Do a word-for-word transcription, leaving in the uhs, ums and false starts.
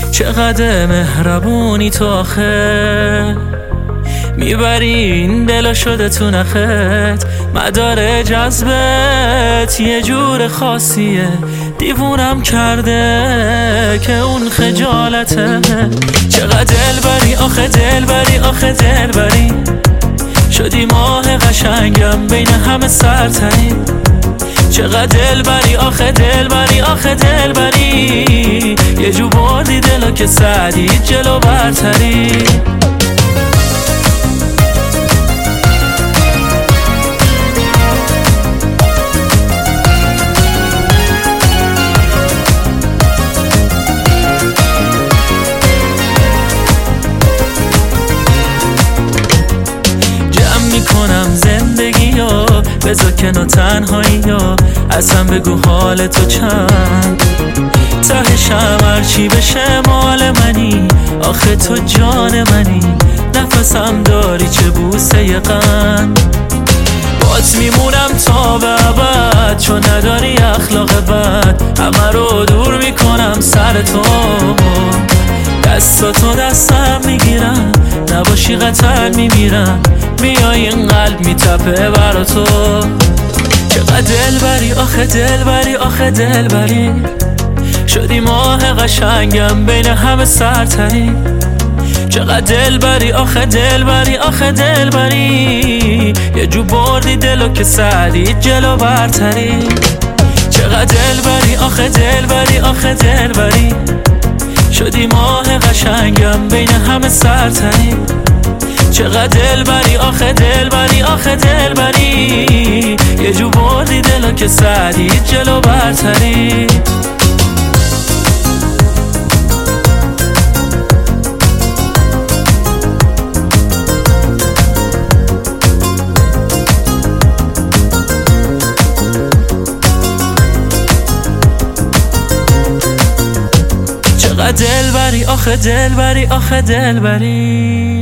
چقدر مهربونی تو آخه، میبری این دلو شده تو نخت. مدار جذبت یه جور خاصیه، دیوونم کرده که اون خجالته. چقدر دل بری آخه، دل بری آخه، دل بری شدی ماه قشنگم بین همه سرتری. چقدر دل بری آخه، دل بری آخه، دل بری یه جو بردی دلو که سعدی جلو برتری. کنم زندگی یا بذار کنار تنهایی یا اصلا بگو حال تو چند. تهشم هرچی بشه مال منی، آخه تو جان منی. نفسم داری چه بوسه ی قند، بات میمونم تا به ابد چون نداری اخلاق بد. همه رو دور میکنم سر تو، دستاتو دستم میگیرم، نباشی قطر میمیرم. میای این قلب میتپه برا تو. چقدر دل بری آخه، دل بری آخه، دل بری شدی ماه قشنگم بین همه سرتری. چقدر دل بری آخه، دل بری آخه، دل بری یه جو بردی دلو که سعدی جلو برتری. چقدر دل بری آخه، دل بری آخه، دل بری شدی ماه قشنگم بین همه سرتری. چقدر دل بری آخه، دل بری آخه، دل بری یه جو بردی دلو که سعدی جلو برتری. چقدر دل بری آخه، دل بری آخه، دل بری